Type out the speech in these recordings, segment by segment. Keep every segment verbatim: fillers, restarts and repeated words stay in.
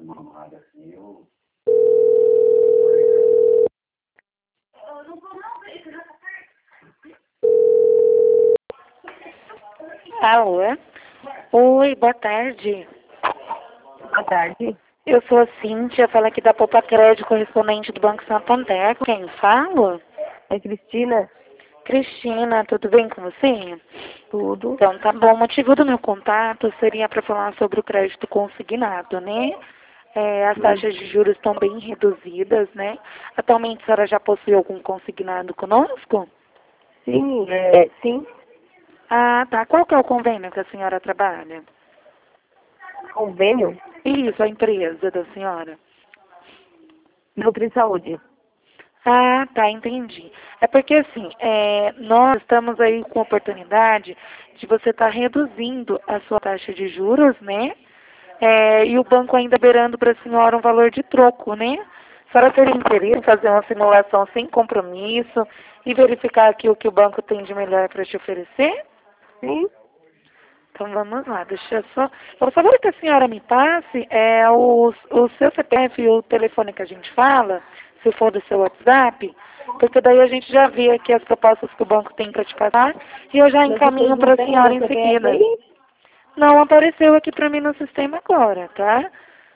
Alô? Oi, boa tarde. Boa tarde. Eu sou a Cíntia, falo aqui da Poupa Crédito, correspondente do Banco Santander. Com quem falo? É Cristina? Cristina, tudo bem com você? Tudo. Então, tá bom. O motivo do meu contato seria para falar sobre o crédito consignado, né? É, as taxas de juros estão bem reduzidas, né? Atualmente, a senhora já possui algum consignado conosco? Sim, é, sim. Ah, tá. Qual que é o convênio que a senhora trabalha? Convênio? Isso, a empresa da senhora. Nutrisaúde. Ah, tá, entendi. É porque assim, é, nós estamos aí com a oportunidade de você estar reduzindo a sua taxa de juros, né? É, e o banco ainda beirando para a senhora um valor de troco, né? A senhora teria interesse em fazer uma simulação sem compromisso e verificar aqui o que o banco tem de melhor para te oferecer? Sim. Então vamos lá, deixa eu só. Por favor, que a senhora me passe é, o, o seu C P F e o telefone que a gente fala, se for do seu WhatsApp, porque daí a gente já vê aqui as propostas que o banco tem para te passar e eu já Mas vocês encaminho não para a têm senhora meu em C P F seguida. aí? Não apareceu aqui para mim no sistema agora, tá?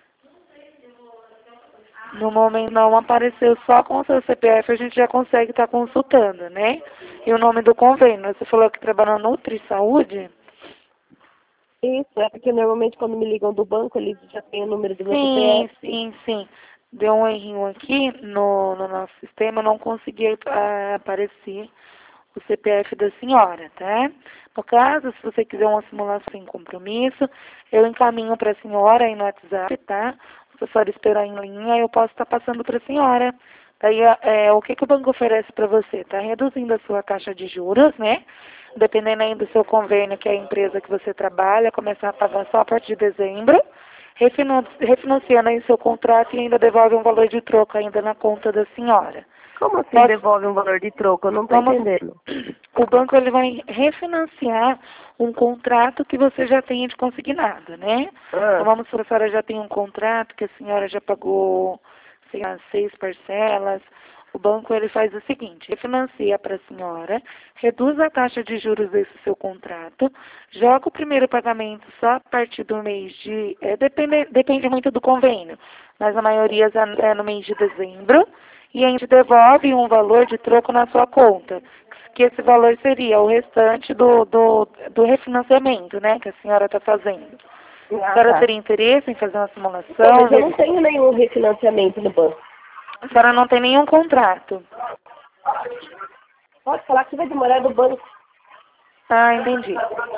No momento não apareceu, só com o seu C P F a gente já consegue estar consultando, né? E o nome do convênio, você falou que trabalha na Nutri Saúde? Isso, é porque normalmente quando me ligam do banco, eles já têm o número do meu Sim, C P F. sim, sim. Deu um errinho aqui no, no nosso sistema, não consegui ah, aparecer o C P F da senhora, tá? No caso, se você quiser uma simulação sem compromisso, eu encaminho para a senhora aí no WhatsApp, tá? Se a senhora esperar em linha, eu posso estar passando para a senhora. Daí, é, o que, que o banco oferece para você? Está reduzindo a sua taxa de juros, né? Dependendo aí do seu convênio, que é a empresa que você trabalha, começar a pagar só a partir de dezembro, refinan- refinanciando aí seu contrato e ainda devolve um valor de troco ainda na conta da senhora. Como assim Posso, devolve um valor de troco? Eu não tô vamos, entendendo. o banco ele vai refinanciar um contrato que você já tenha de consignado, né? Então Ah, vamos supor que a senhora já tem um contrato que a senhora já pagou, sei lá, seis parcelas. O banco ele faz o seguinte, refinancia para a senhora, reduz a taxa de juros desse seu contrato, joga o primeiro pagamento só a partir do mês de, é, depende, depende muito do convênio, mas a maioria é no mês de dezembro, e a gente devolve um valor de troco na sua conta, que esse valor seria o restante do, do, do refinanciamento, né, que a senhora está fazendo. A ah senhora tá. teria interesse em fazer uma Então, simulação? mas eu não tenho nenhum refinanciamento no banco. A senhora não tem nenhum contrato. Pode falar que vai demorar do banco. Ah, entendi.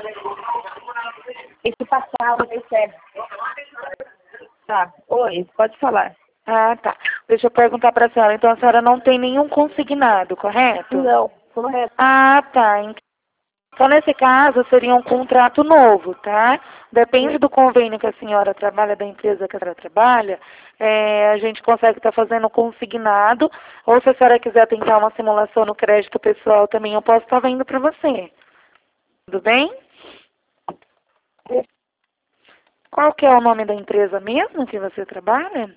Esse passar, não tem certo. Tá. Oi, pode falar. Ah, tá. Deixa eu perguntar para a senhora. Então, a senhora não tem nenhum consignado, correto? Não, correto. Ah, tá. Então, nesse caso, seria um contrato novo, tá? Depende do convênio que a senhora trabalha, da empresa que a senhora trabalha, é, a gente consegue estar fazendo consignado, ou se a senhora quiser tentar uma simulação no crédito pessoal também, eu posso estar vendo para você. Tudo bem? Qual que é o nome da empresa mesmo que você trabalha?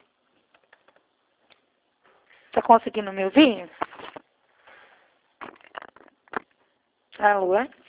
Está conseguindo me ouvir? Alô?